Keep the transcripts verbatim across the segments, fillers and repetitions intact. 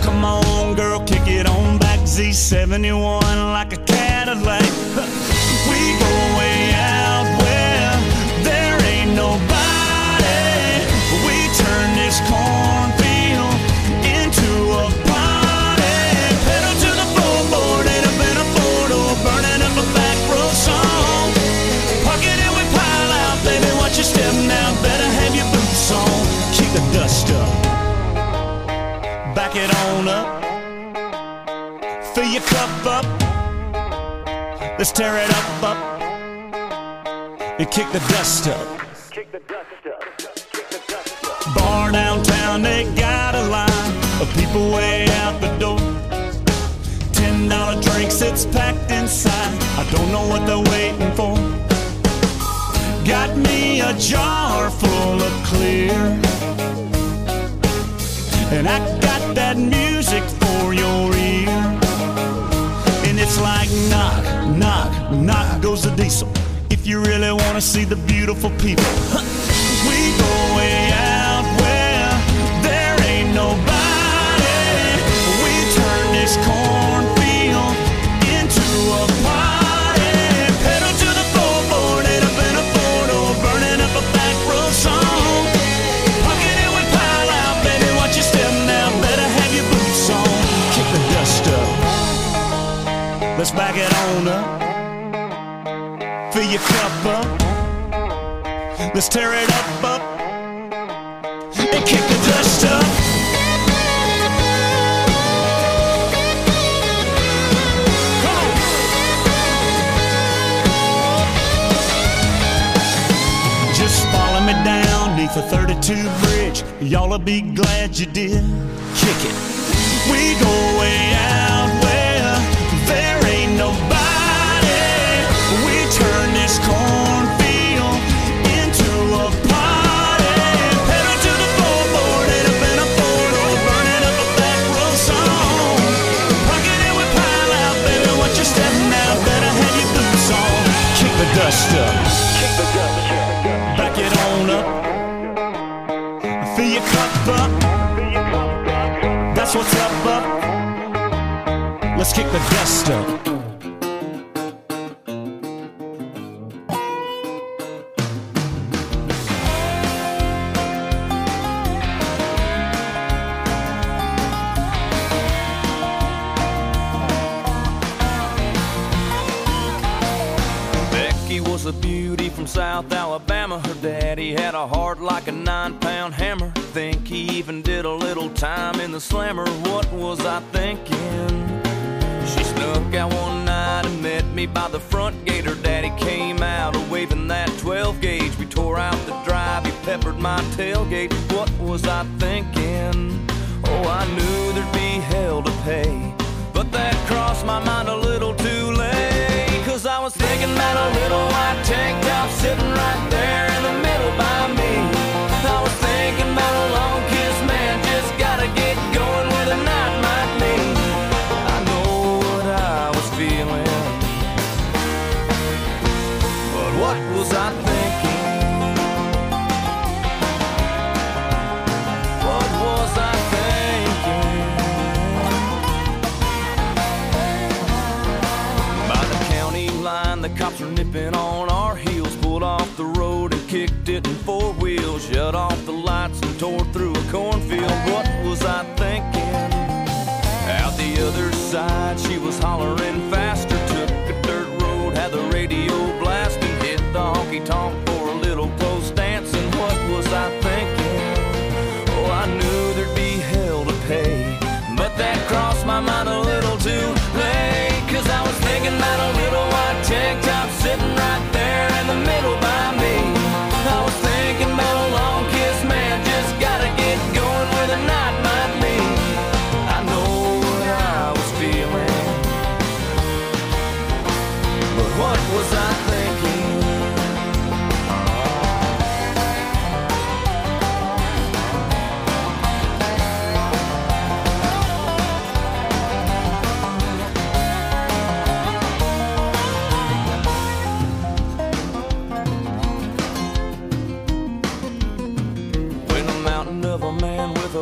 Come on, girl, kick it on back. Z seventy-one like a Cadillac. We go way out where there ain't nobody. We turn this cornfield into a party. Pedal to the floorboard, ain't up in a four-door, burning up a back row song. Park it and we pile out, baby, watch your step now. Better have your boots on. Kick the dust up, back it on up, fill your cup up. Let's tear it up, up, and kick the dust up. Kick the dust up. Kick the dust up. Bar downtown, they got a line of people way out the door. Ten dollar drinks, it's packed inside. I don't know what they're waiting for. Got me a jar full of clear, and I got that music for your ear. And it's like knock, knock, knock goes the diesel. If you really wanna see the beautiful people, we go way out where there ain't nobody. We turn this cornfield into a party. Pedal to the floorboard, ain't up in a four-door, burning up a back row song. Park it and we pile out, baby, watch your step now. Better have your boots on. Kick the dust up. Let's back it on up, fill your cup up. Let's tear it up, up, and kick the dust up. Come on. Just follow me down neath the thirty-two bridge. Y'all'll be glad you did. Kick it. We go way out where there ain't nobody. We turn this cornfield into a party. Pedal to the floorboard, ain't up in a four-door, burning up a back row song. Park it and we pile out, baby, watch your step now. Better have your boots on. Kick the dust up, Kick the dust up. back it on up, fill your cup up. That's what's up, up. Let's kick the dust up. Becky was a beauty from South Alabama. Her daddy had a heart like a nine-pound hammer. Think he even did a little time in the slammer. What was I thinking? She snuck out one night and met me by the front gate. Her daddy came out waving that twelve gauge. We tore out the drive, he peppered my tailgate. What was I thinking? Oh, I knew there'd be hell to pay, but that crossed my mind a little too late. Cause I was thinking about a little white tank top sitting right there in the middle by me. I was thinking about a long kiss, man, just gotta get going with a night might be. I know what I was feeling, but what was I thinking? What was I thinking? By the county line, the cops were nipping on our heels. Pulled off the road and kicked it in four wheels.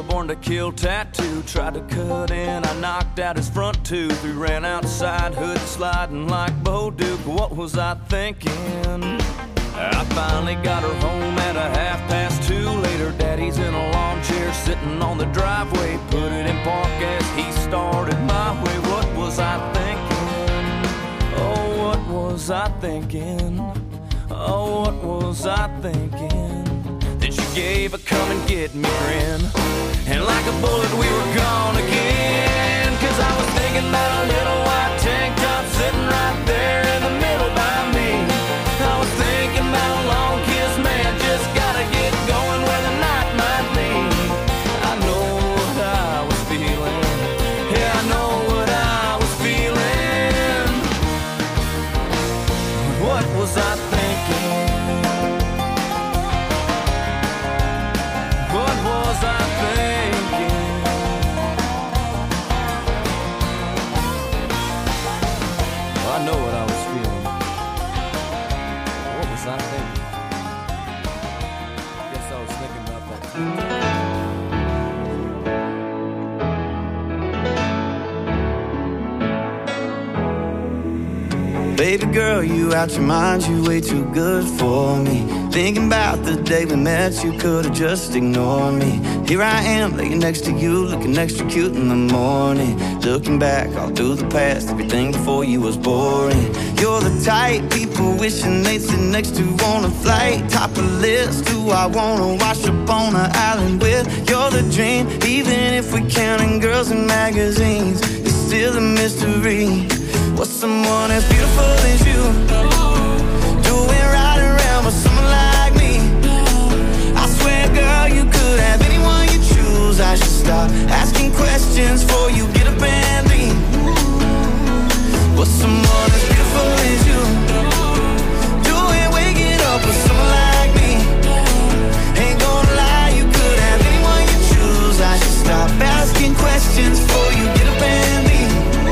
a born to kill tattoo. Tried to cut in, I knocked out his front tooth. We ran outside, hood sliding like Bo Duke. What was I thinking? I finally got her home at a half past two. Later, Daddy's in a lawn chair sitting on the driveway. Put it in park as he started my way. What was I thinking? Oh, what was I thinking? Oh, what was I thinking? Then she gave a come and get me grin, and like a bullet we were gone again. Cause I was thinking about a little white tank top sitting right there in the middle by me. I was thinking about a long kiss, man, just gotta get going where the night might lead. I know what I was feeling, yeah, I know what I was feeling. What was I thinking? What was I thinking? I know what I was feeling. What was I thinking? Guess I was thinking about that too. Baby girl, you out your mind, you way too good for me. Thinking about the day we met, you could've just ignored me. Here I am, laying next to you, looking extra cute in the morning. Looking back all through the past, everything before you was boring. You're the type people wishing they'd sit next to on a flight. Top of the list, who I wanna wash up on an island with. You're the dream, even if we're counting girls in magazines. It's still a mystery. What's someone as beautiful as you doing right around with someone like me? I swear, girl, you could have anyone you choose. I should stop asking questions before you get up and leave. What's someone as beautiful as you doing waking up with someone like me? Ain't gonna lie, you could have anyone you choose. I should stop asking questions before you get up and leave.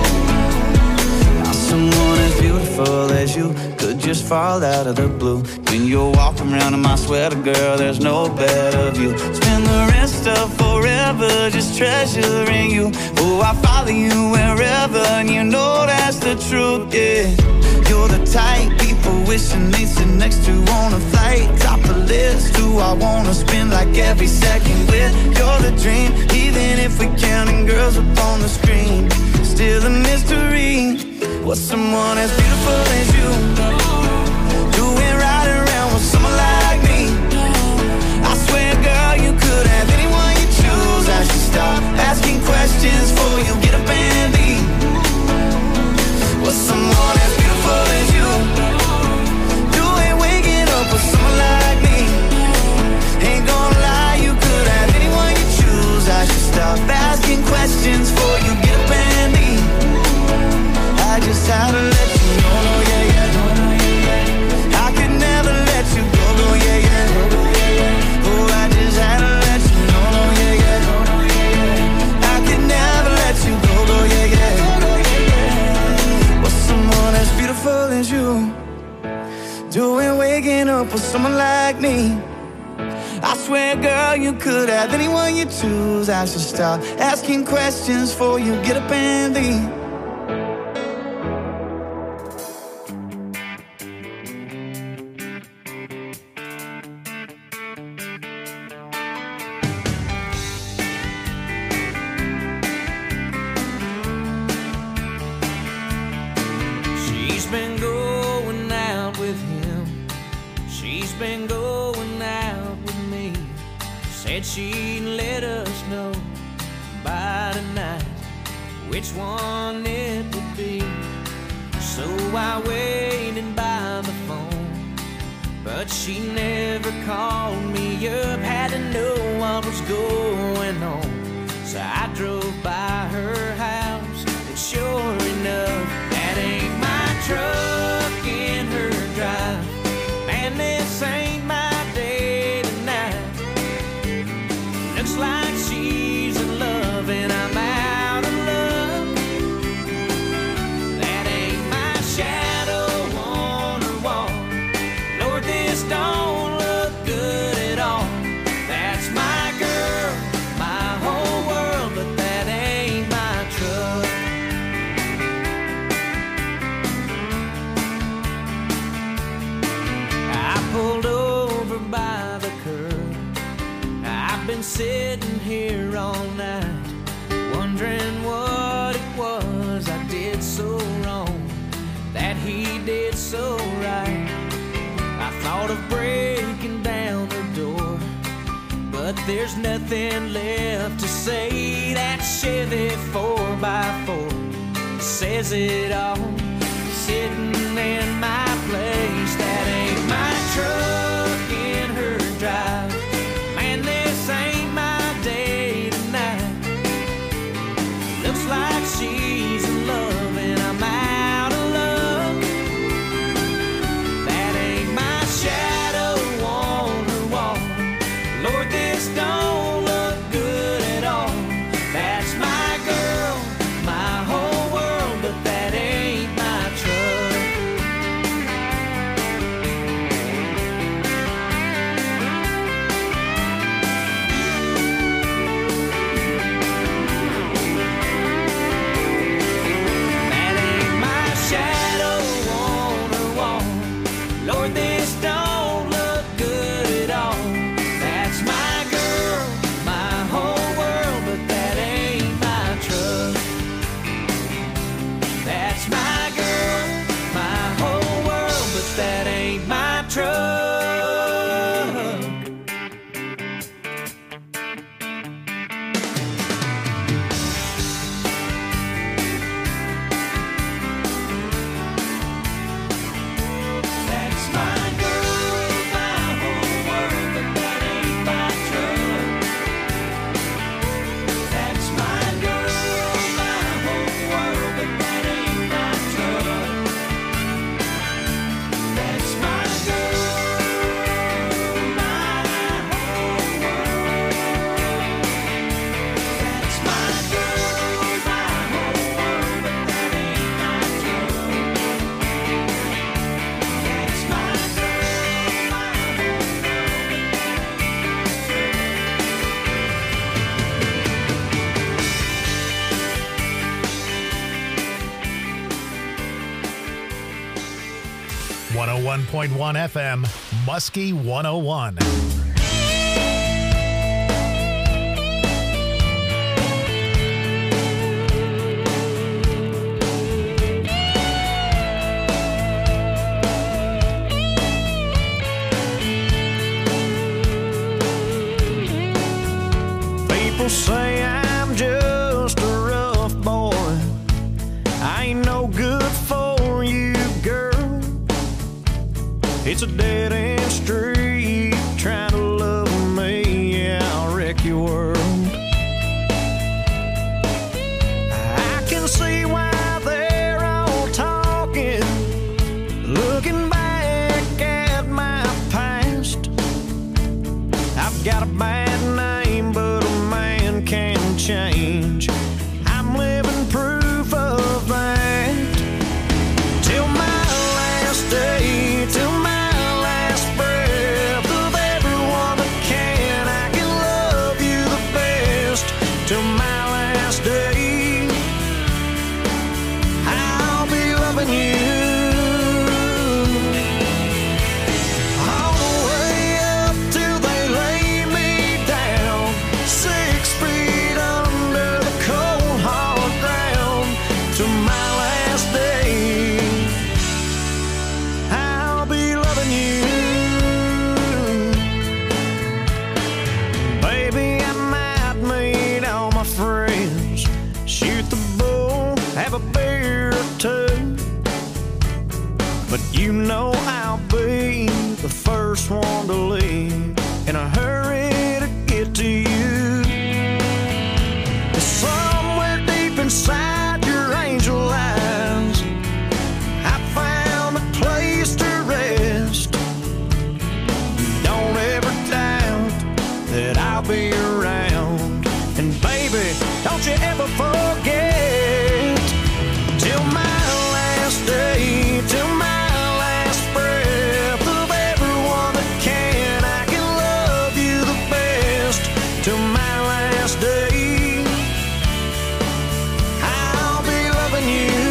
Someone as beautiful as you could just fall out of the blue. When you're walking around in my sweater, girl, there's no better view. Spend the rest of forever just treasuring you. Oh, I follow you wherever, and you know that's the truth, yeah. You're the type people wishing they'd sit next to on a flight. Top of the list, who I wanna spend like every second with. You're the dream, even if we're counting girls up on the screen. Still a mystery. What's someone as beautiful as you doing right around with someone like me? I swear, girl, you could have anyone you choose. I should stop asking questions before you get up and leave. What's someone as beautiful as you doing waking up with someone like me? Ain't gonna lie, you could have anyone you choose. I should stop asking questions before you get up and leave. I just had to let you know, no, yeah, yeah, no, no, yeah, yeah. I could never let you go, no, yeah, yeah. Oh, I just had to let you know, no, yeah, yeah, no, no, yeah, yeah. I could never let you go, no, yeah, yeah. What's someone as beautiful as you doing waking up with someone like me? I swear, girl, you could have anyone you choose. I should stop asking questions before you get up and leave. She'd let us know by tonight which one it would be. So I waited by the phone, but she never called me up. Had to know what was going on, so I drove by her house, and sure enough, that ain't my truck in her drive. Man, this ain't my day tonight. Looks like she's in love and I'm out of luck. That ain't my shadow on her wall. Lord, this don't look good at all. been sitting here all night, wondering what it was I did so wrong, that he did so right. I thought of breaking down the door, but there's nothing left to say. That Chevy four by four says it all, sitting in my place. That ain't my truck in her drive. Man, this ain't my day tonight. Looks like she's in love and I'm out of luck. That ain't my shadow on her wall. Lord, this don't look good at all. That's my girl, my whole world, but that ain't my truck. That ain't my shadow on her wall. Lord, this don't look good at all. That's my girl, my whole world, but that ain't my truck. That's my girl, my whole world, but that ain't my truck. That's my girl, my whole world, but that ain't my truck. That's my girl, my whole world, but that ain't my truck. That's my girl, my whole world. That's my girl, my whole world, but that ain't my truck. That's my girl, my whole one oh one point one F M, Muskie one oh one. People say I'm just a rough boy. I ain't no good for you, girl. It's a dead end street trying to love me. Yeah, I'll wreck your world. I can see why they're all talking, looking back at my past. I've got a bad name, but a man can change. I'm living proof of that. Till my last day, till my last breath, of everyone that can, I can love you the best. Till my last day, I'll be loving you. All the way up till they lay me down, six feet under the cold hard ground. Till my last day, I'll be loving you. Baby, I might meet all my friends, shoot the bull, have a beer or two, but you know I'll be the first one to leave, in a hurry to get to you. Somewhere deep inside your angel eyes, I found a place to rest. Don't ever doubt that I'll be around. And baby, don't you ever forget, till my last day, till my last breath, of everyone that can, I can love you the best. Till my last day, I'll be loving you.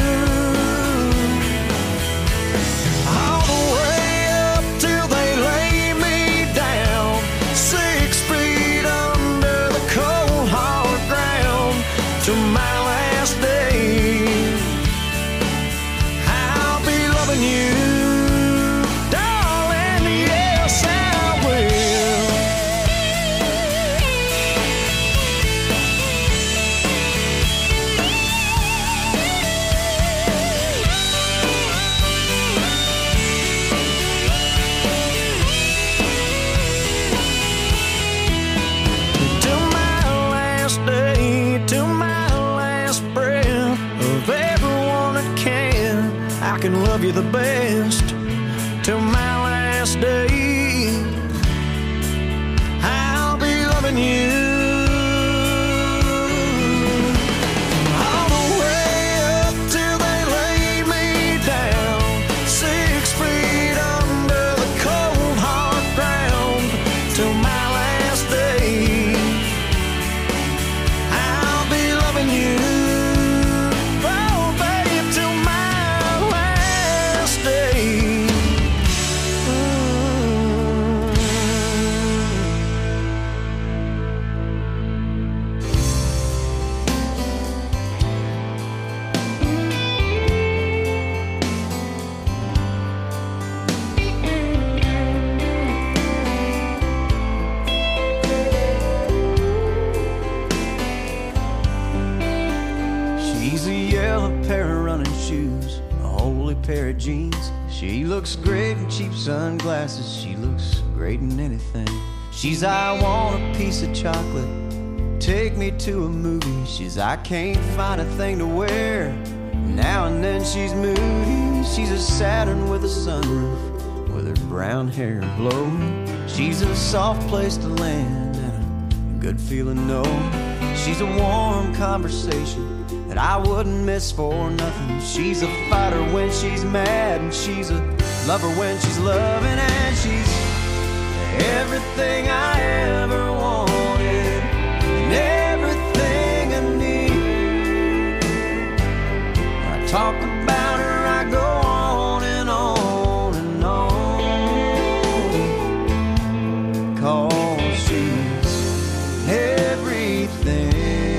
All the way up till they lay me down, six feet under can love you the best till my last day. I'll be loving you all the way up till they lay me down, six feet under the cold hard ground till my last day. I'll be loving you, oh babe, till my last day. She's a yellow pair of running shoes, a holy pair of jeans. She looks great in cheap sunglasses, she looks great in anything. She's I want a piece of chocolate, take me to a movie. She's I can't find a thing to wear, now and then she's moody. She's a Saturn with a sunroof, with her brown hair blowing. She's a soft place to land and a good feeling no. She's a warm conversation that I wouldn't miss for nothing. She's a fighter when she's mad, and she's a lover when she's loving, and she's everything I ever wanted and everything I need. When I talk about her, I go on and on and on, 'cause she's everything.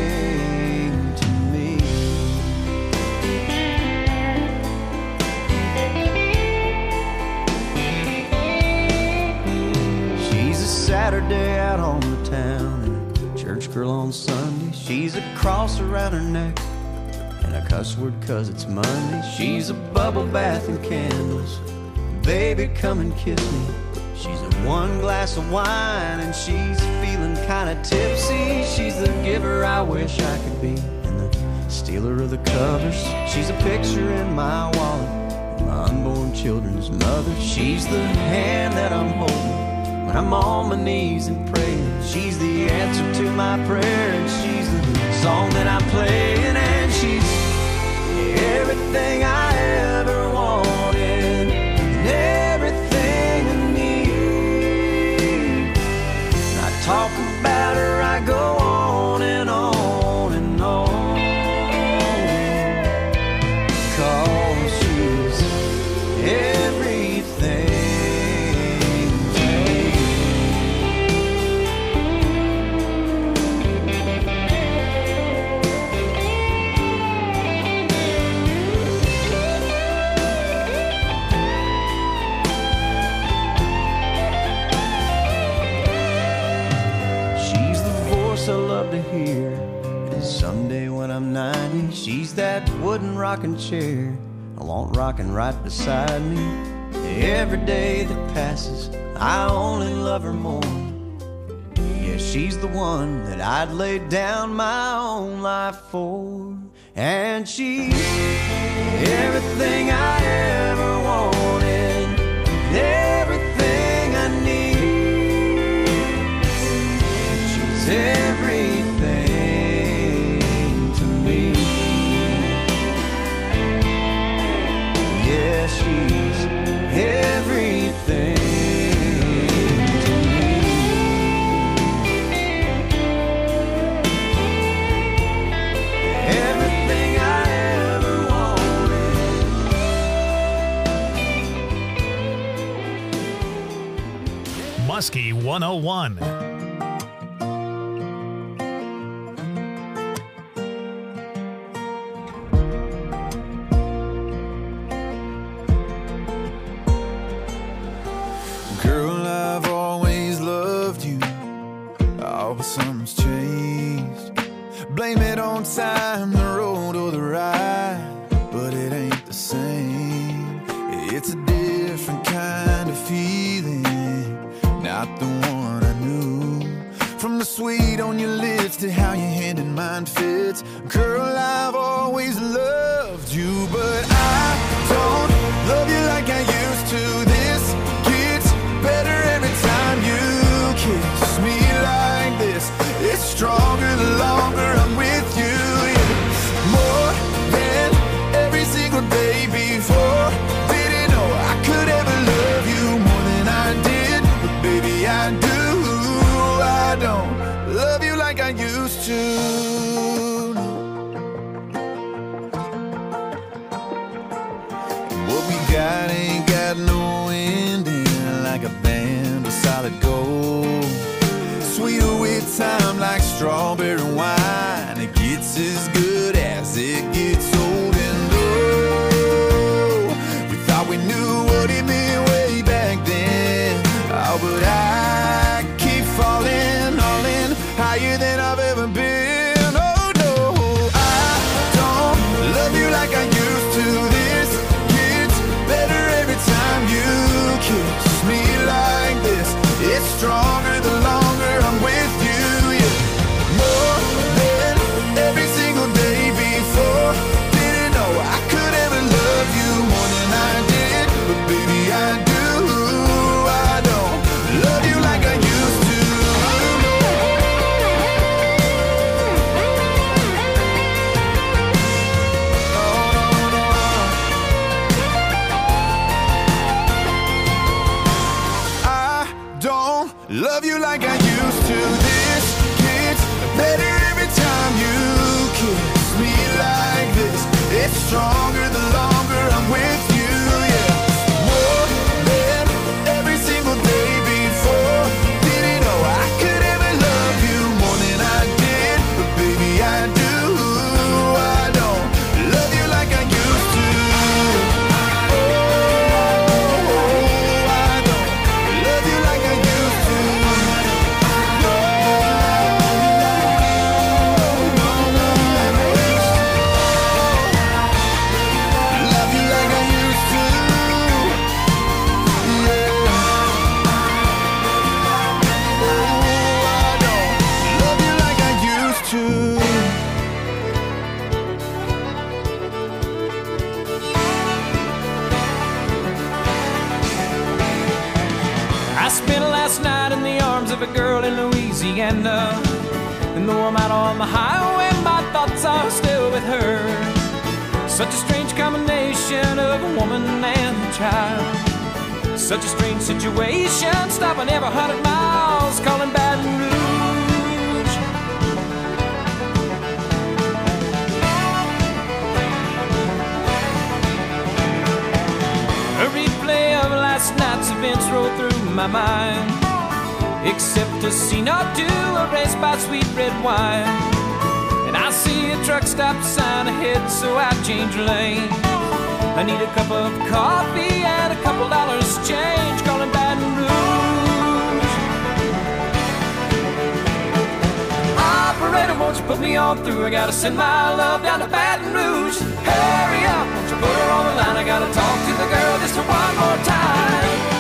Saturday out on the town and a church girl on Sunday. She's a cross around her neck and a cuss word 'cause it's Monday. She's a bubble bath and candles, baby come and kiss me. She's a one glass of wine and she's feeling kinda tipsy. She's the giver I wish I could be and the stealer of the covers. She's a picture in my wallet, my unborn children's mother. She's the hand that I'm holding when I'm on my knees and praying. She's the answer to my prayer, and she's the song that I'm playing, and she's everything I ever wanted and everything I need. When I talk about her, I go on and on and on, 'cause she's everything. I love to hear, and someday when I'm ninety, she's that wooden rocking chair I want rocking right beside me. Every day that passes, I only love her more. Yeah, she's the one that I'd lay down my own life for, and she's everything I ever wanted, everything I need. She's everything to me. Yeah, she's everything to me. Everything I ever wanted. Muskie one oh one. Girl, I've always loved you. Oh, but something's changed. Blame it on time, the road or the ride, but it ain't the same. It's a different kind of feeling, not the one I knew. From the sweet on your lips to how your hand in mine fits. Girl, I've always loved you, but I don't love you like I used to. This gets better every time you kiss me like this. It's stronger the longer I'm with you. It's more than every single day before. Didn't know I could ever love you more than I did, but baby I do. I don't love you like I used to. What we got ain't got no ending, like a band of solid gold. Sweeter with time like strawberry wine. It gets as good as it gets old. And oh, we thought we knew what it meant way back then. Oh, but I keep falling, all in, higher than I've ever been. Oh no, I don't love you like I used to. This gets better every time you kiss me like this. It's stronger the longer I'm with you. Yeah, more than every single day before. Didn't know I could ever love you more than I did, but baby I do. I don't love you like I used to. Love you like I used to. This gets better every time you kiss me like this. It's stronger the longer I'm with you. Yeah, more than every single day before. Didn't know I could ever love you more than I did, but baby I do. I don't love you like I used to. A girl in Louisiana, and though I'm out on the highway, my thoughts are still with her. Such a strange combination of a woman and a child. Such a strange situation, stopping every hundred miles, calling Baton Rouge. A replay of last night's events roll through my mind. Except a scene or two erased by sweet red wine. And I see a truck stop sign ahead, so I change lane. I need a cup of coffee and a couple dollars change, calling Baton Rouge. Operator, won't you put me on through? I gotta send my love down to Baton Rouge. Hurry up, won't you put her on the line? I gotta talk to the girl just one more time.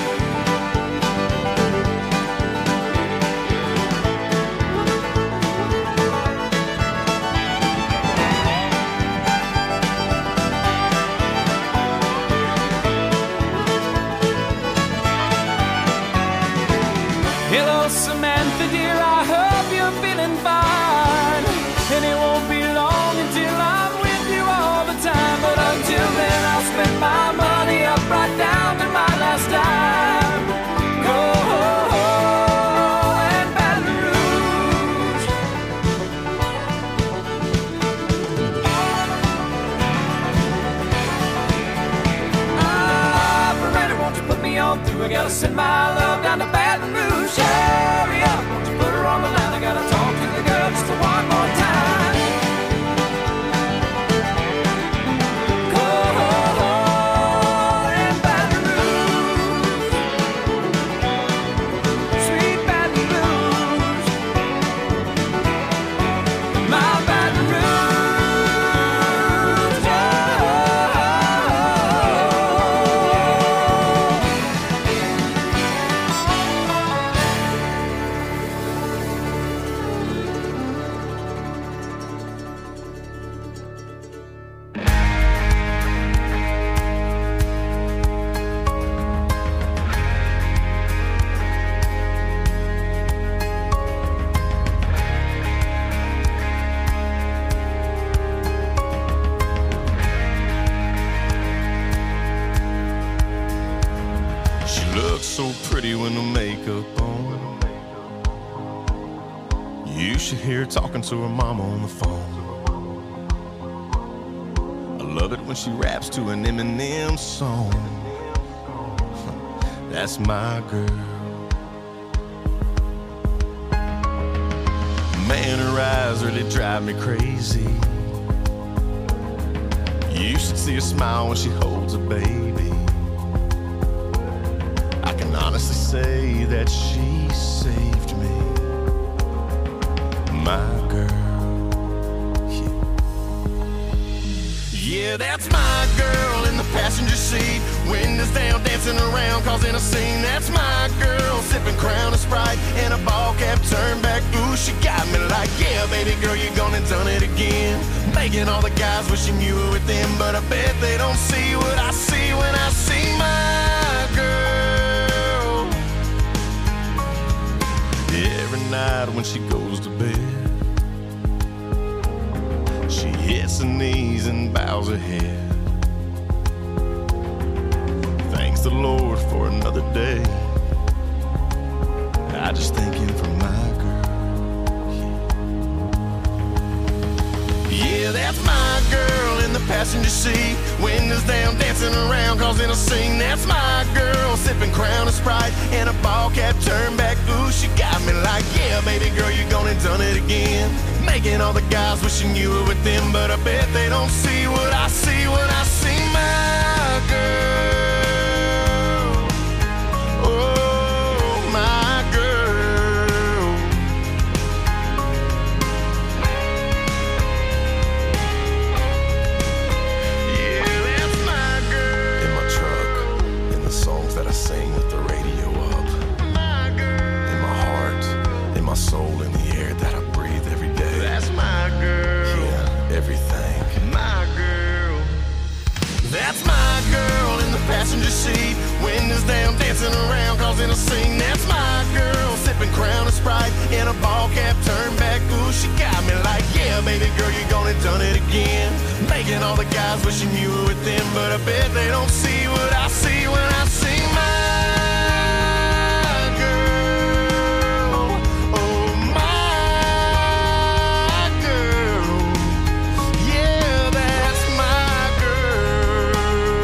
Hello, Samantha, dear, I hope you're feeling fine. And it won't be long until I'm with you all the time. But until then, I'll spend my money up right down to my last dime. so pretty with no makeup on. You should hear her talking to her mama on the phone. I love it when she raps to an Eminem song. That's my girl. Man, her eyes really drive me crazy. You should see her smile when she holds a baby. I can honestly say that she saved me. My girl, yeah. Yeah, that's my girl in the passenger seat. Windows down, dancing around, causing a scene. That's my girl, sipping Crown and Sprite and a ball cap turned back. Ooh, she got me like, yeah, baby girl, you gone and done it again. Making all the guys wishing you were with them, but I bet they don't see what I see when I see my girl. Every night when she goes to bed, she hits her knees and bows her head. Thanks the Lord for another day. I just thank him for my girl. Yeah, that's my girl in the passenger seat. Windows down, dancing around, causing a scene. That's my girl, sipping Crown and Sprite and a ball cap turned back. Ooh, she got me like, yeah, baby girl, you gone and done it again. Making all the guys wishing you were with them, but I bet they don't see what I see when I see my girl. Oh, my girl. Yeah, that's my girl. In my truck, in the songs that I sing with the radio up. My girl. In my heart, in my soul, in the air that I breathe every day. That's my girl. Yeah, everything. My girl. That's my girl in the passenger seat. Windows down, dancing around, causing a scene. That's my girl, sipping Crown and Sprite in a ball cap turned back. Ooh, she got me like, yeah, baby girl, you gone and done it again. Making all the guys wishing you were with them, but I bet they don't see what I see when I see my girl. Oh, my girl. Yeah, that's my girl.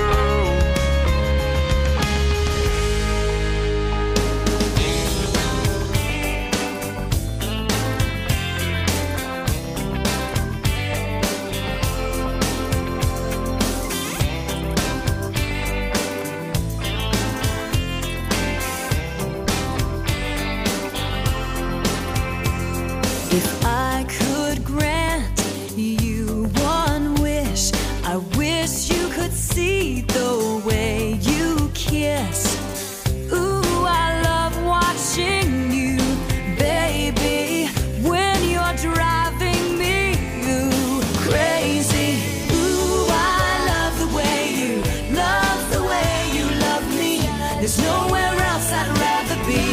If I could grant you one wish, I wish you could see the way you kiss. Ooh, I love watching you, baby, when you're driving me ooh, crazy. Ooh, I love the way you, love the way you love me. There's nowhere else I'd rather be.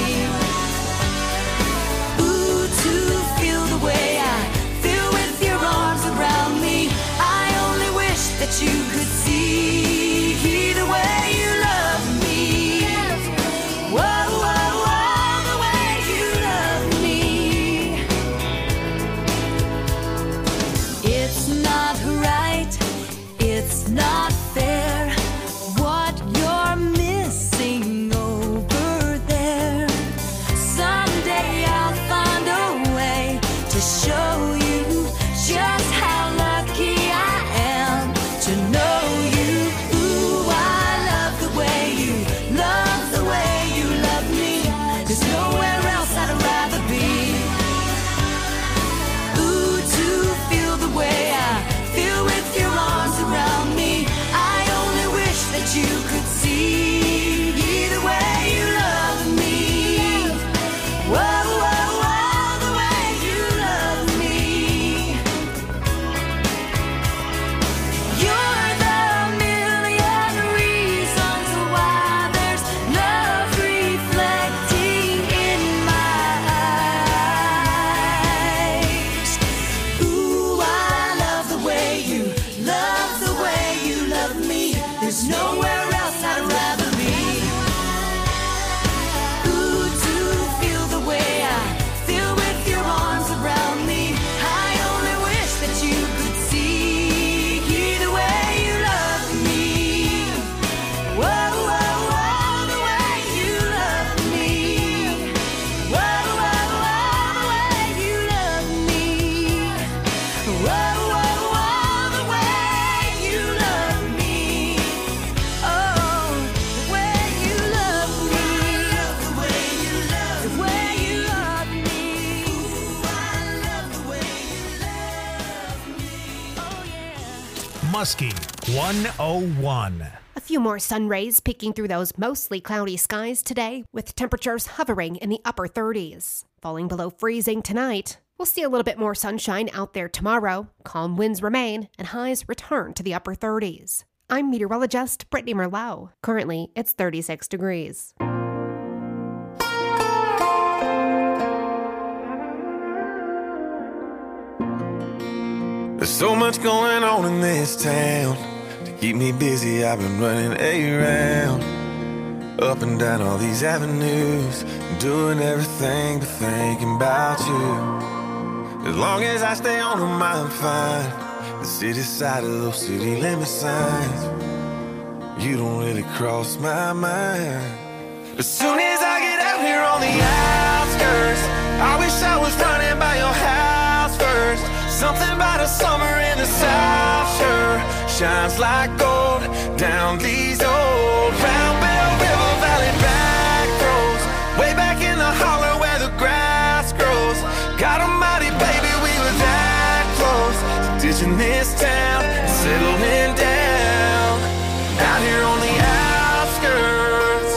That you could see Muskie one oh one. A few more sun rays peeking through those mostly cloudy skies today, with temperatures hovering in the upper thirties. Falling below freezing tonight. We'll see a little bit more sunshine out there tomorrow. Calm winds remain, and highs return to the upper thirties. I'm meteorologist Brittany Merlot. Currently, it's thirty-six degrees. There's so much going on in this town. To keep me busy, I've been running around, up and down all these avenues, doing everything but thinking about you. As long as I stay on them, I'm fine. The city side of those city limit signs, you don't really cross my mind. As soon as I get out here on the outskirts, I wish I was running by your house first. Something about a summer in the South sure shines like gold down these old Round Bell River Valley back roads, way back in the holler where the grass grows. God almighty, baby, we were that close to ditching this town and settling down out here on the outskirts.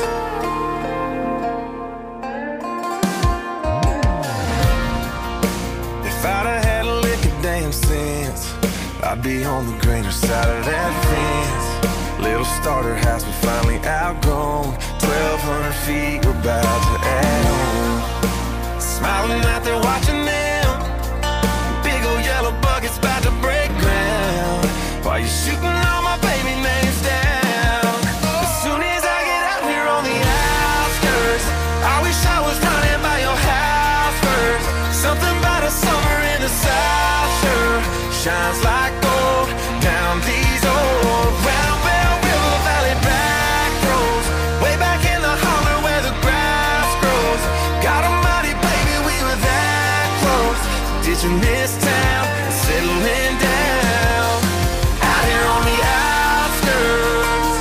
If I'd have had a lick of damn sense, I'd be on the greener side of that fence. Little starter house we finally outgrown, twelve hundred feet we're about to add on. Smiling out there watching them, big old yellow buckets about to break ground, while you're shooting all my baby names down. As soon as I get out here on the outskirts, I wish I was running by your house first. Something about a summer in the South sure shines like gold down these old Round Bell River Valley back roads, way back in the holler where the grass grows. God almighty, baby, we were that close to ditching this town and settling down out here on the outskirts.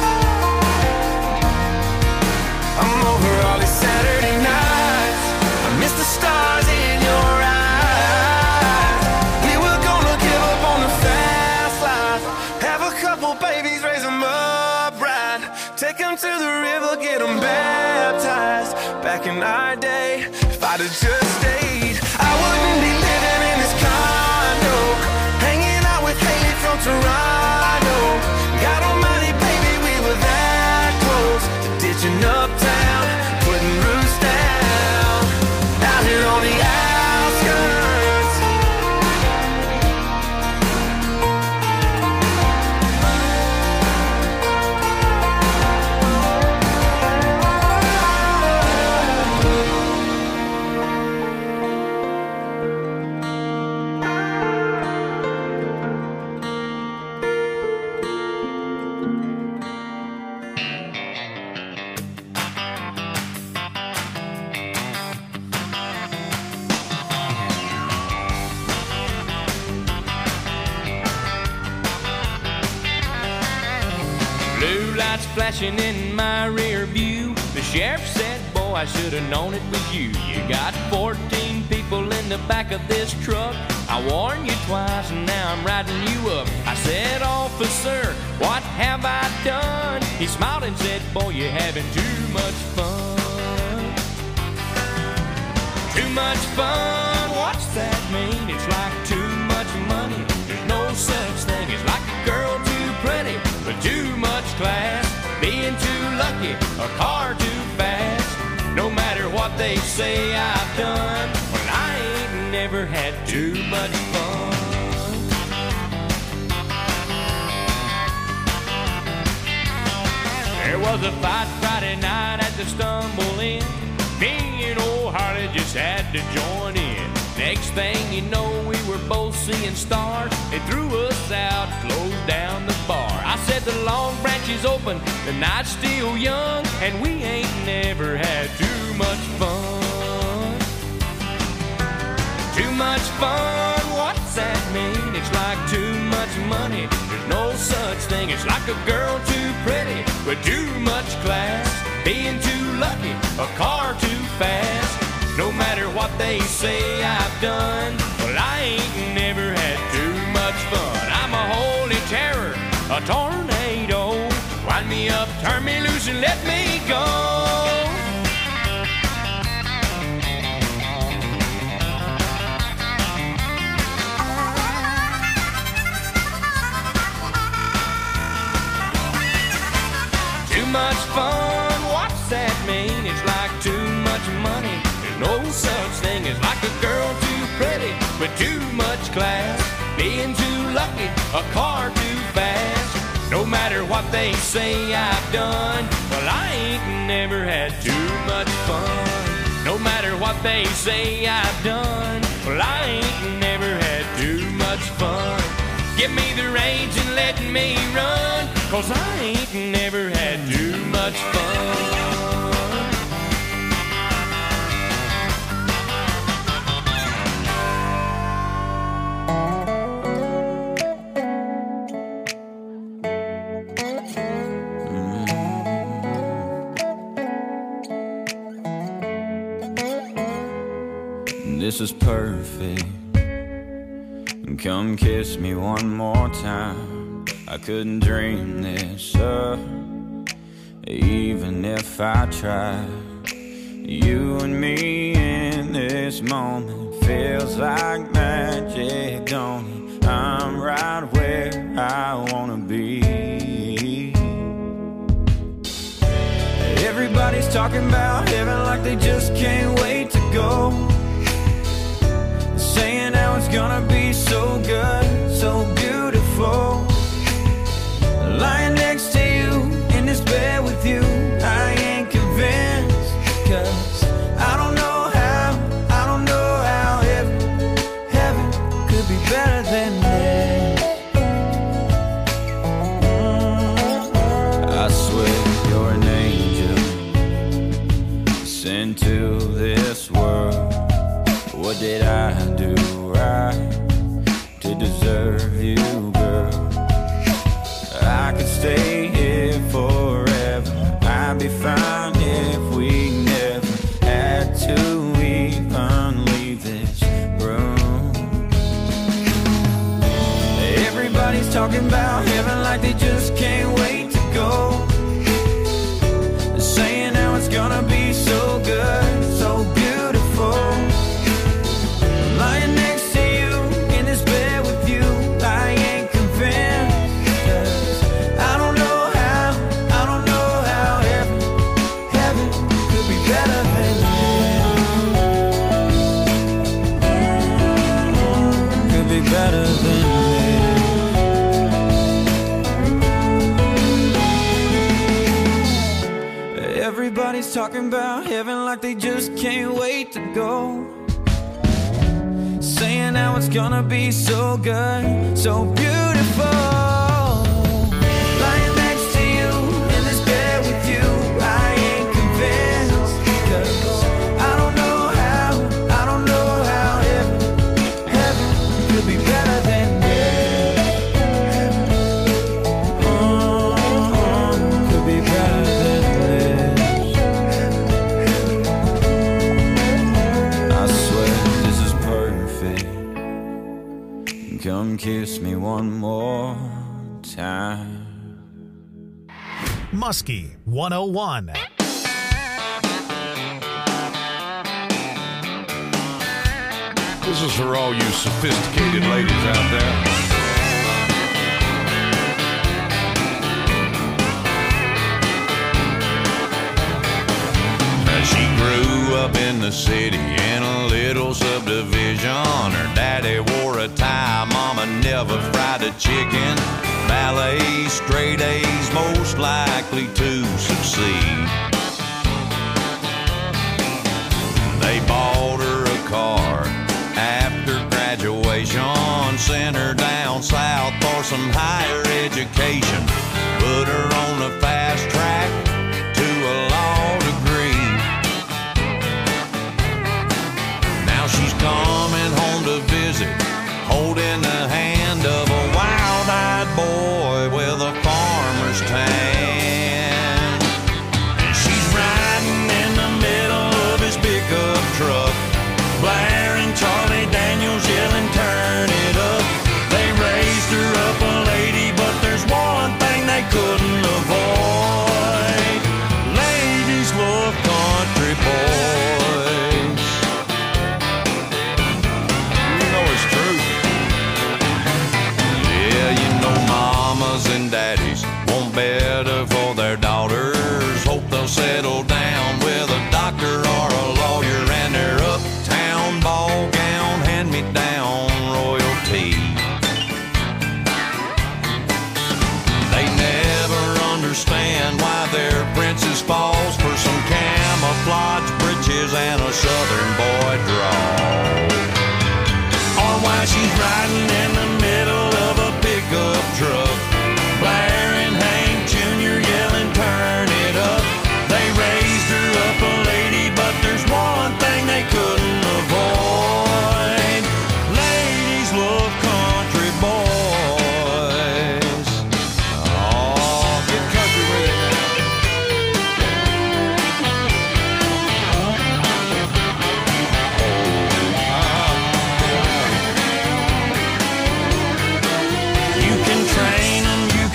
I'm over all these Saturday nights, I miss the stars in your eyes. We were gonna give up on the fast life, have a couple babies, raise them up right, take them to the river, get them baptized. Back in our day, if I'd have just stayed, I wouldn't be living in this condo, hanging out with Haley from Toronto. God almighty, baby, we were that close to ditching uptown, putting roots down out here on the outskirts. Blue lights flashing in my rear view. The sheriff said, boy, I should have known it was you. You got fourteen people in the back of this truck. I warned you twice and now I'm riding you up. I said, officer, what have I done? He smiled and said, boy, you're having too much fun. Too much fun, what's that mean? It's like too much money. There's no such thing as like a girl too pretty, but too much class, being too lucky, a car too fast. No matter what they say I've done, well, I ain't never had too much fun. There was a fight Friday night at the Stumble Inn. Me and old Harley just had to join in. Next thing you know, we were both seeing stars. They threw us out, closed down the bar. I said the Long Branch is open, the night's still young, and we ain't never had too much fun. Too much fun, what's that mean? It's like too much money. There's no such thing. It's like a girl too pretty with too much class, being too lucky, a car too fast. No matter what they say I've done, well, I ain't never had too much fun. I'm a holy terror, a tornado. Wind me up, turn me loose, and let me go. Too much fun, what's that mean? It's like too much money. There's no such thing as like a girl too pretty with too much class. Being too lucky, a car too fast. No matter what they say I've done, well, I ain't never had too much fun. No matter what they say I've done, well, I ain't never had too much fun. Give me the reins and let me run, 'cause I ain't never had too much fun. This is perfect. Come kiss me one more time. I couldn't dream this up, even if I tried. You and me in this moment feels like magic, don't it? I'm right where I wanna be. Everybody's talking about heaven like they just can't wait to go. Saying how it's gonna be so good, so beautiful. Lying next to you in this bed with you, I ain't convinced. 'Cause I don't know how, I don't know how heaven, heaven could be better than this. I swear you're an angel sent to this world. What did I do right to deserve you, girl? I could stay here forever. I'd be fine if we never had to even leave this room. Everybody's talking about heaven like they just can't wait to go. They're saying how it's gonna be so good, so beautiful. Lying next to you in this bed with you, I ain't convinced. 'Cause I don't know how, I don't know how heaven, heaven could be better than this. Could be better than this. Everybody's talking about heaven like they just can't wait to go. Saying how it's gonna be so good, so beautiful. Lying next to you in this bed with you, I ain't convinced. 'Cause I don't know how, I don't know how heaven, heaven could be better than this. Oh, could be better than this. I swear this is perfect. Come kiss me one more time. Muskie one oh one. This is for all you sophisticated ladies out there. She grew up in the city in a little subdivision. Her daddy wore a tie, mama never fried a chicken. Ballet, straight A's, most likely to succeed. They bought her a car after graduation, sent her down south for some higher education, put her on the fast track to a law degree. Now she's coming home to visit, holding the hand of a wild-eyed boy with a farmer's tan. And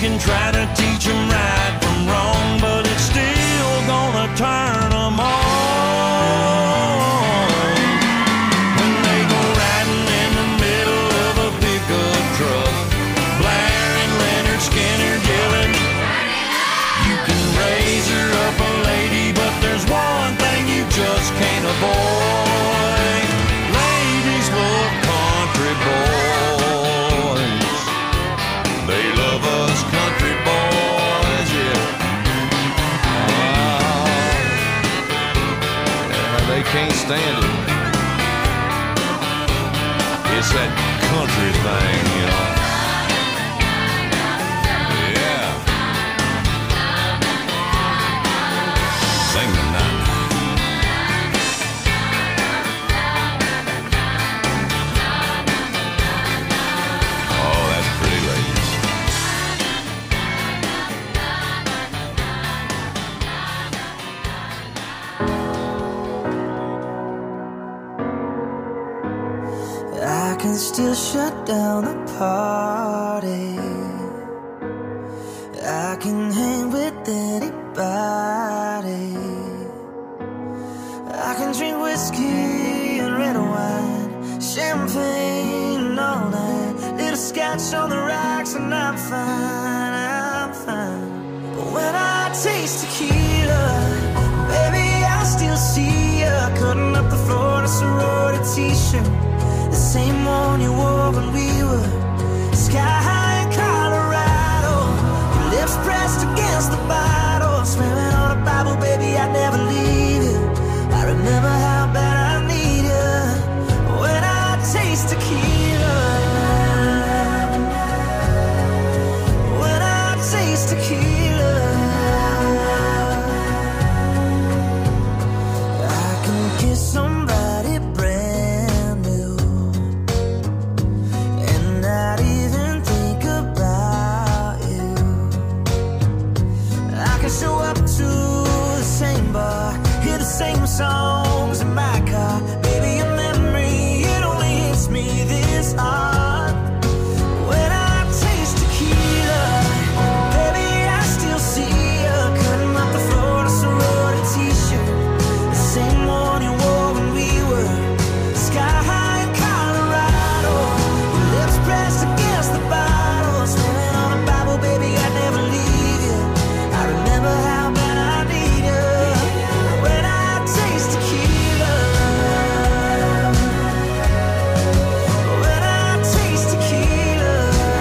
can try to teach them right from wrong, but it's still gonna turn them on. When they go riding in the middle of a pickup truck, blaring Leonard Skinner, yelling, you can raise her up a lady, but there's one thing you just can't avoid. Ladies love country boys. They love us country boys, yeah. Oh, yeah, they can't stand it. It's that country thing, you know. Yeah. Sing the night. Oh, that's pretty, ladies. I can still shut down the party. I can hang with anybody. I can drink whiskey and red wine, champagne all night, little scotch on the rocks, and I'm fine, I'm fine. But when I taste tequila, baby, I still see ya cutting up the floor in a sorority t-shirt, the same one you wore when we were sky high in Colorado. Your lips pressed against the bottle, swearing on a Bible, baby, I'd never leave you. I remember how bad I need you when I taste tequila. When I taste tequila, I can kiss somebody brand new and not even think about you. I can show up to the same bar, hear the same songs in my car. Baby, your memory, it only hits me this hard. When I taste tequila, baby, I still see you cutting up the floor in a sorority t-shirt, the same one you wore when we were sky high in Colorado. Your lips pressed against the bottle, swearing on a Bible, baby, I'd never leave you. I remember how bad I need you when I taste tequila. When I taste tequila.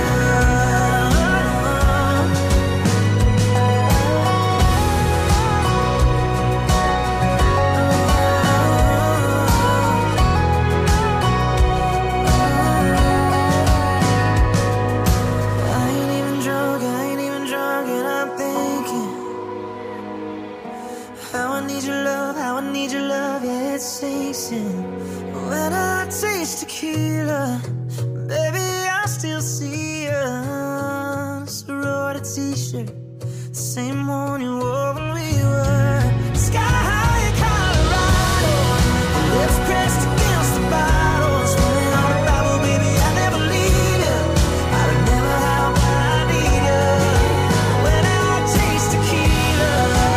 I ain't even drunk, I ain't even drunk, and I'm thinking how I need your love, how I need your love, yeah, it sinks in. When I taste tequila, baby, I still see you. Sorority t-shirt, the same one you wore when we were sky high in Colorado. Your lips pressed against the bottle, swearing on a Bible, baby, I never leave you. I remember how bad I need you when I taste tequila.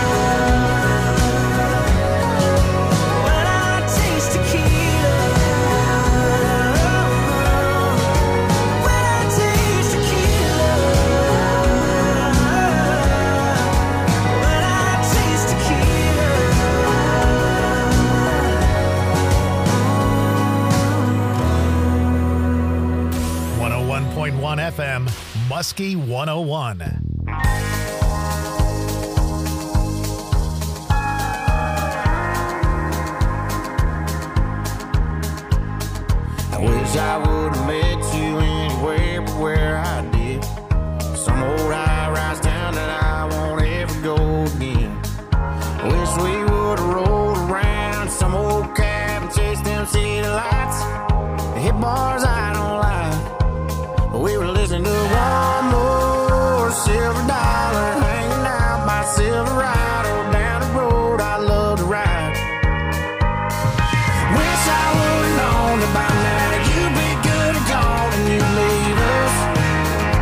When I taste tequila. When I taste tequila. When I taste tequila. one oh one point one F M, Muskie one oh one. I wish I would have met you anywhere but where I did. Some old high-rise town that I won't ever go again. Wish we would have rolled around some old cab and chased them city lights. Hit bars I don't like, but we were listening to one more silver dollar, hanging out by Silverado down the road I love to ride. Wish I would have known about now that you'd be good and gone and you'd leave us.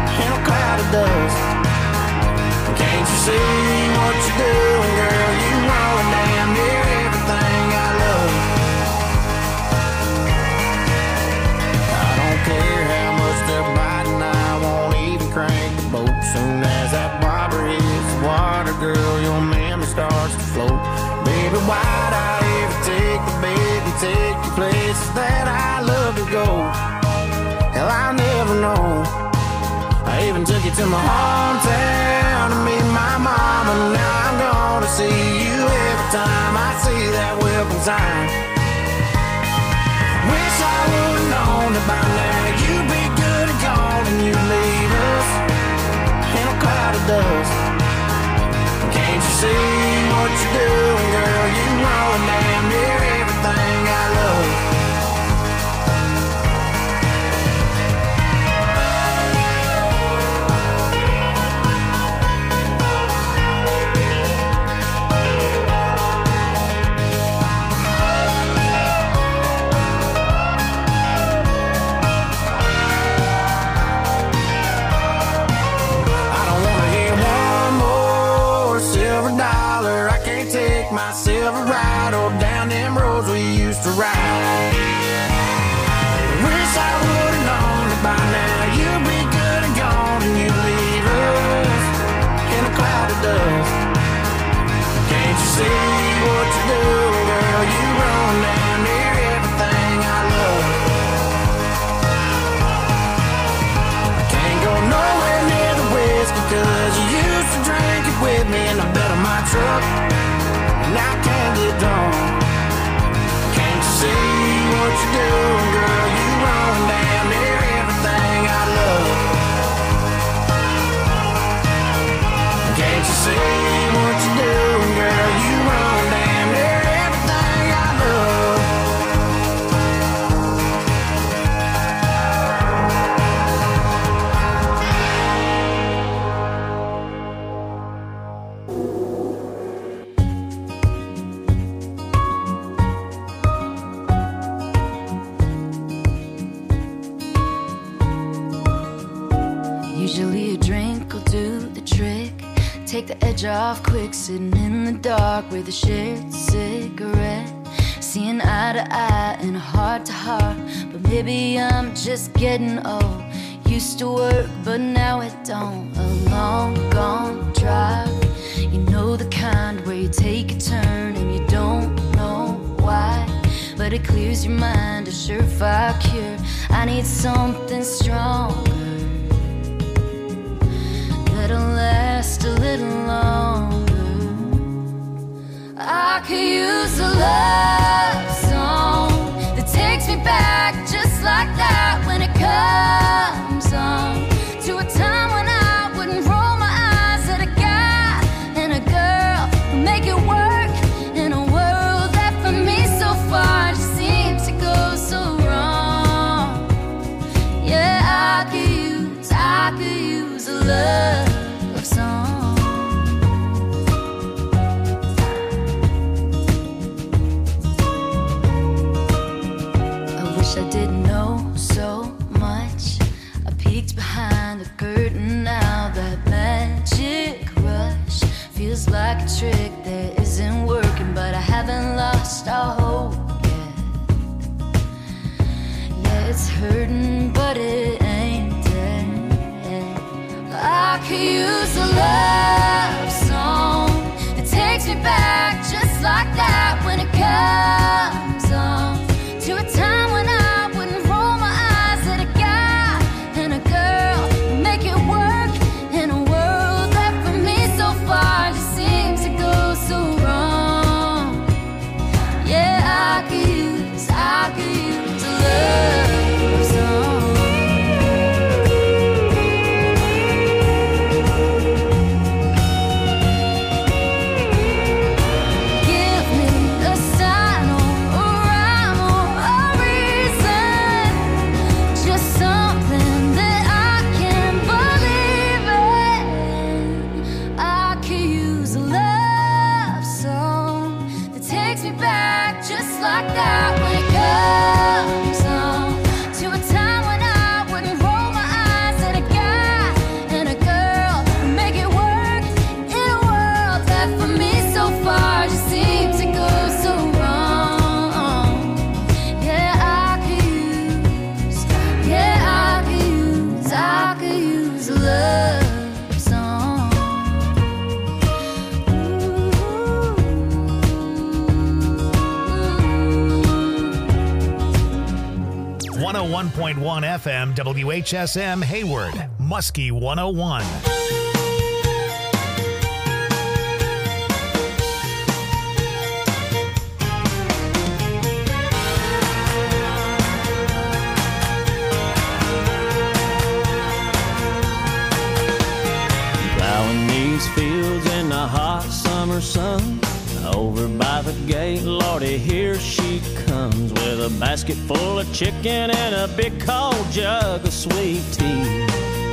go. Hell, I'll never know. I even took you to my hometown to meet my mom, and now I'm gonna see you every time I see that welcome sign. Wish I would've known that by now you'd be good and gone, and you'd leave us in a cloud of dust. Can't you see what you're doing, girl? You ruin damn near everything I love. Myself a ride or down them roads we used to ride. Wish I would've known that by now you'd be good and gone, and you'd leave us in a cloud of dust. Can't you see what you're doing, girl? You run down near everything I love. I can't go nowhere near the whiskey, cause you used to drink it with me in the bed of my truck. And I can't get drunk. Can't you see what you're doing, girl? You run down near everything I love. Can't you see what you're doing, girl? You run down near everything I love. Usually a drink will do the trick. Take the edge off quick, sitting in the dark with a shared cigarette. Seeing eye to eye and heart to heart. But maybe I'm just getting old. Used to work, but now it don't. A long gone drive. You know the kind where you take a turn and you don't know why. But it clears your mind, a surefire cure. I need something stronger that'll last a little longer. I could use a love song that takes me back just like that when it comes on to a time when I wouldn't roll my eyes at a guy and a girl who make it work in a world that for me so far just seems to go so wrong. Yeah, I could use, I could use a love song. I wish I didn't know so much. I peeked behind the curtain now. That magic rush feels like a trick that isn't working, but I haven't lost all hope yet. Yeah, it's hurting, but it ain't dead. I one point one F M W H S M Hayward, Muskie one oh one. Plowing these fields in the hot summer sun. Over by the gate, Lordy, here she comes with a basket full of chicken and a big cold jug of sweet tea.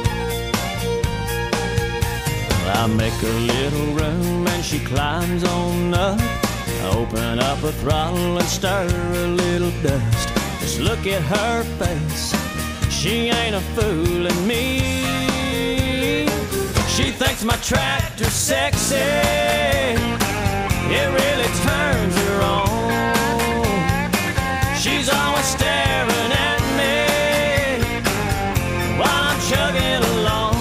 I make a little room and she climbs on up. Open up a throttle and stir a little dust. Just look at her face, she ain't a fooling me. She thinks my tractor's sexy. It really turns her on. She's always staring at me while I'm chugging along.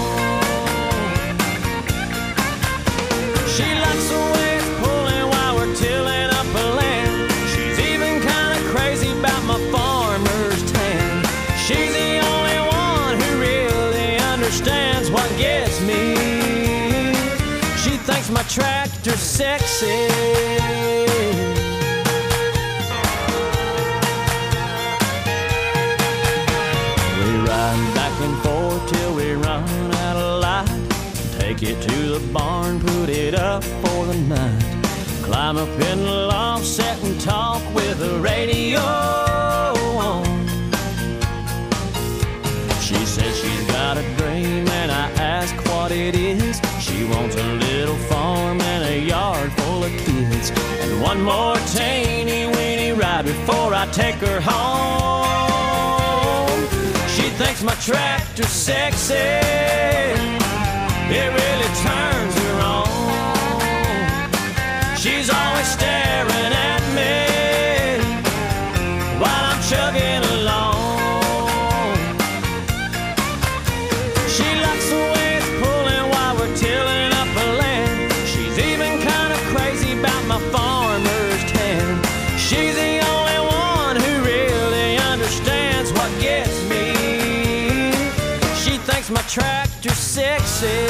She likes the way it's pulling while we're tilling up a land. She's even kind of crazy about my farmer's tan. She's the only one who really understands what gets me. She thinks my tractor's sexy. We ride back and forth till we run out of light. Take it to the barn, put it up for the night. Climb up in the loft, sit and talk with the radio on. She says she's got a dream and I ask what it is. She wants a little farm and a yard full of kids, and one more teeny weeny ride before I take her home. She thinks my tractor's sexy. It really turns her on. She's always staring at me while I'm chugging along. She likes the way it's pulling while we're tilling up a land. She's even kind of crazy about my farmer's tan. She's the only one who really understands what gets me. She thinks my tractor's sexy.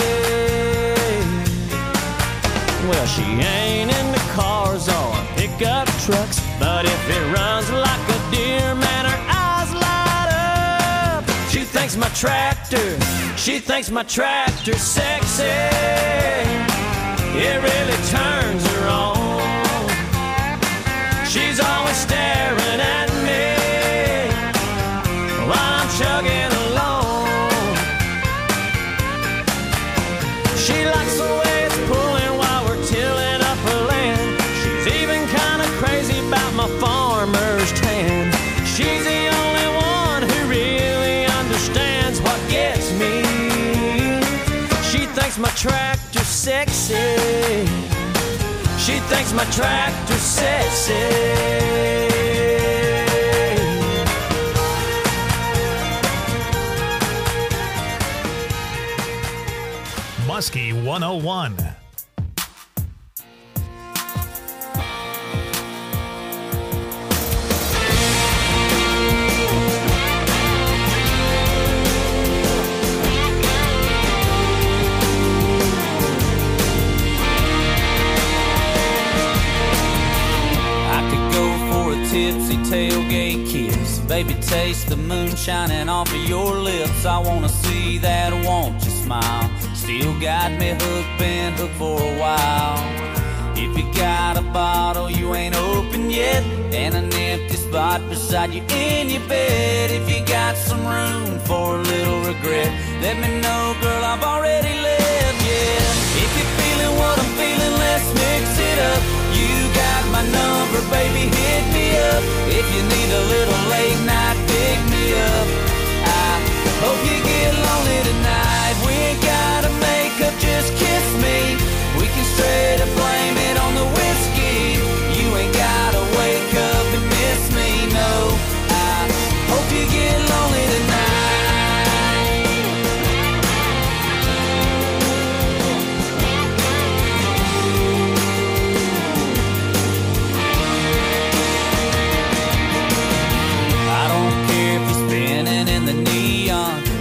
Well, she ain't into cars or pickup trucks, but if it runs like a deer, man, her eyes light up. She thinks my tractor, she thinks my tractor's sexy. It really turns her on. She's always staring at me while I'm chugging along. She likes the way it's pulling while we're tilling up her land. She's even kind of crazy about my farmer's tan. She's the only one who really understands what gets me. She thinks my tractor's sexy. She thinks my tractor's sexy. Muskie one oh one. Tipsy tailgate kiss, baby, taste the moon shining off of your lips. I wanna see that, won't you smile? Still got me hooked, been hooked for a while. If you got a bottle you ain't opened yet, and an empty spot beside you in your bed, if you got some room for a little regret, let me know, girl, I've already left, yeah. If you're feeling what I'm feeling, let's mix it up. You got my number, baby, hit me up. If you need a little late night, pick me up. I hope you get lonely tonight. We ain't gotta make up, just kiss me. We can straight up blame it on the whiskey. You ain't gotta wake up and miss me, no. I hope you get lonely tonight.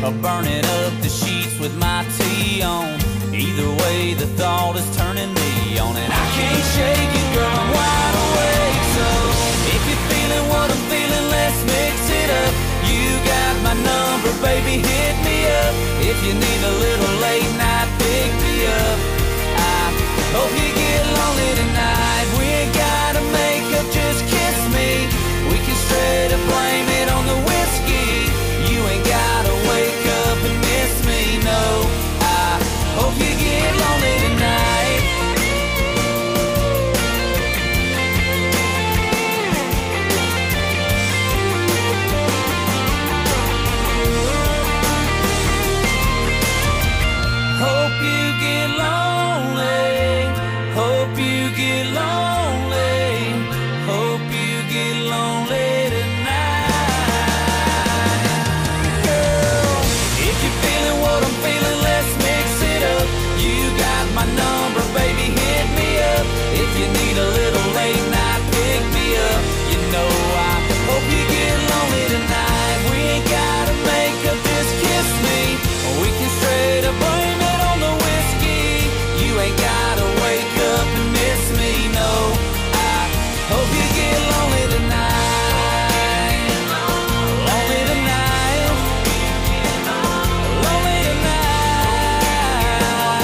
or burning up the sheets with my tea on. Either way, the thought is turning me on, and I can't shake it, girl, I'm wide awake. So if you're feeling what I'm feeling, let's mix it up. You got my number, baby, hit me up. If you need a little late night, pick me up. I hope you